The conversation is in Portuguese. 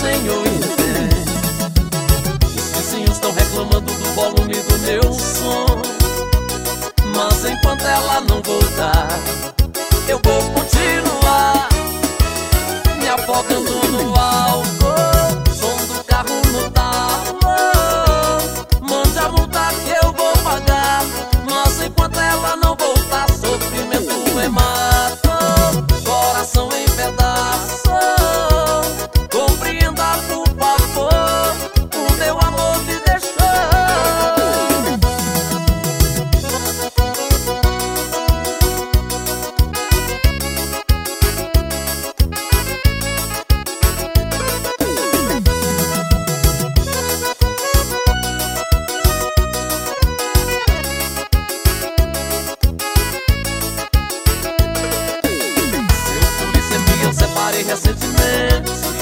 Senhor entende. Os vizinhos estão reclamando do volume do meu som, mas enquanto ela não voltar, eu vou continuar me afogando no álcool, som do carro no talo. Mande a multa que eu vou pagar, mas enquanto ela não voltar, sofrimento é mato, coração em pedaço. Compreenda, por favor, o meu amor me deixou. Seu polícia que eu separei recentemente